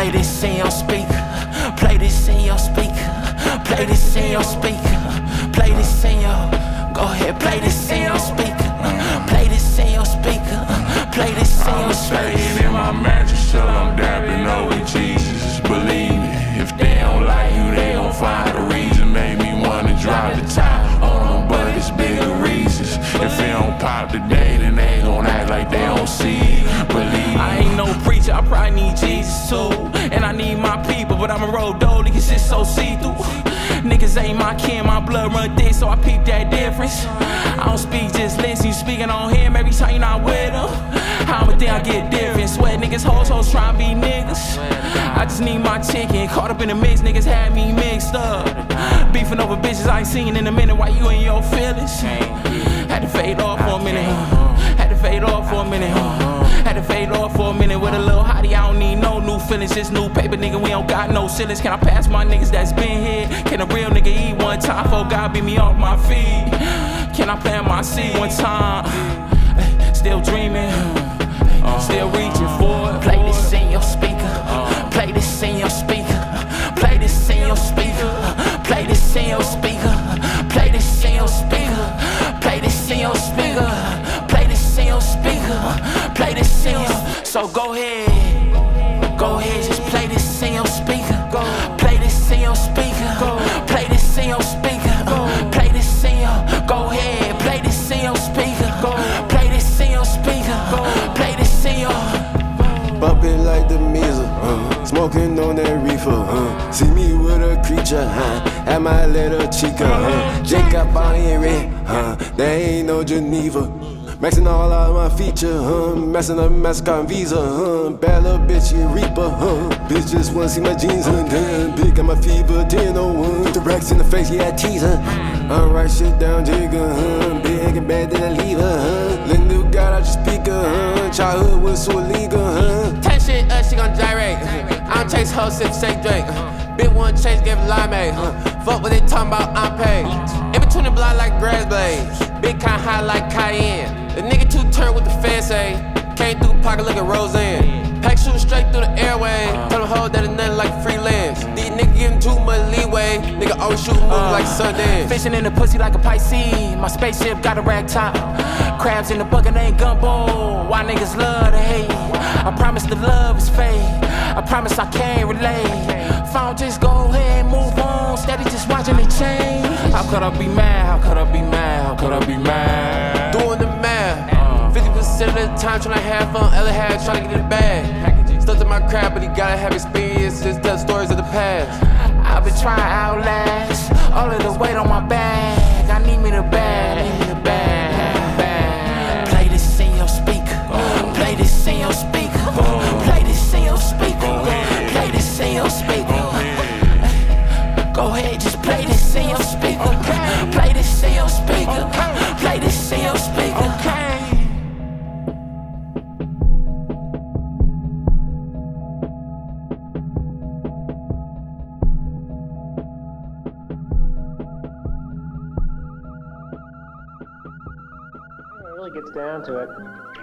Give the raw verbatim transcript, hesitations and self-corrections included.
Play this in your speaker. Play this in your speaker. Play this in your speaker. Play this in your. Go ahead, play this in your speaker. Play this in your speaker. Play this in your speaker. I'm staying in my mattress till I'm dabbing over Jesus. Believe me, if they don't like you, they gon' find a reason. Make me wanna drop the top on them, but it's bigger reasons. If it don't pop today, then they gon' act like they don't see it. Believe me. I ain't no preacher, I probably need Jesus too. And I need my people, but I'm a road dog, cause it's so see-through. Niggas ain't my kin, my blood run thick, so I peep that difference. I don't speak, just listen. You speaking on him every time you not with him. How I'ma think I get different? Sweat niggas, hoes, hoes tryna be niggas. I just need my chicken, caught up in the mix, niggas had me mixed up. Beefing over bitches I ain't seen in a minute, why you in your feelings? Had to fade off for a minute, had to fade off for a minute, had to fade off for a minute with a little hottie. I don't need no new feelings, just new paper, nigga. We don't got no ceilings. Can I pass my niggas that's been here? Can a real nigga eat one time for God beat me off my feet? Can I plant my seed one time? Still dreaming, still reaching for it. Play this in your speaker. Play this in your speaker. Play this in your speaker. Play this in your speaker. Play this in your speaker. Play this in your speaker. Play this in your speaker. Play this in your. So go ahead, go ahead, just play this in your speaker. Play this in your speaker. Play this in your speaker. Play this in your. Go ahead, play this in your speaker. Play this in your speaker. Play this in your. Bumping like the measles, uh, smoking on that reefer, uh, see me with a creature, huh, at my little chica, uh, Jacob Bonnie and Red, uh, there ain't no Geneva, maxing all out my feature, huh, messing up MasterCard and Visa, huh, bad little bitch, you Reaper, huh, bitch just wanna see my jeans, huh, damn, big got my fever, ten oh one, the racks in the face, yeah, I tease her, I write shit down, jigger, huh, big and bad, then I leave her, huh, Linda got out your speaker, huh, childhood was so illegal, huh. Ten shit, uh, she gon' gyrate. I don't chase hoes, sip shake Drake. Big one chase, give limeade. Fuck what they talking about, I'm paid. In between the block like grass blades. Big kind high like cayenne. The nigga two turn with the fans say. Came through pocket looking Roseanne. Pack shooting straight through the airway. Tell them hoes that it's nothing like freelance. These niggas giving too much leeway. Nigga always shooting moves like Sundance. Fishing in the pussy like a Pisces. My spaceship got a rag top. Crabs in the bucket ain't gumbo. Why niggas love to hate? I promise the love is fake. I promise I can't relate. Phone just go ahead and move on. Steady just watching it change. How could I be mad? How could I be mad? How could I be mad? Doing the math. fifty percent of the time tryna have fun. Ella had tryna get it bad. Stuck to my crap, but he gotta have experiences. Tell stories of the past. I've been trying to outlast all of the weight on my back. I need me the bag. I need me the bag. bag. Play this in your speaker. Play this in your speaker. Play this in your speaker. Play this in your speaker. Go ahead, just play this in your speaker. Play this in your speaker. Play this in your speaker. It really gets down to it.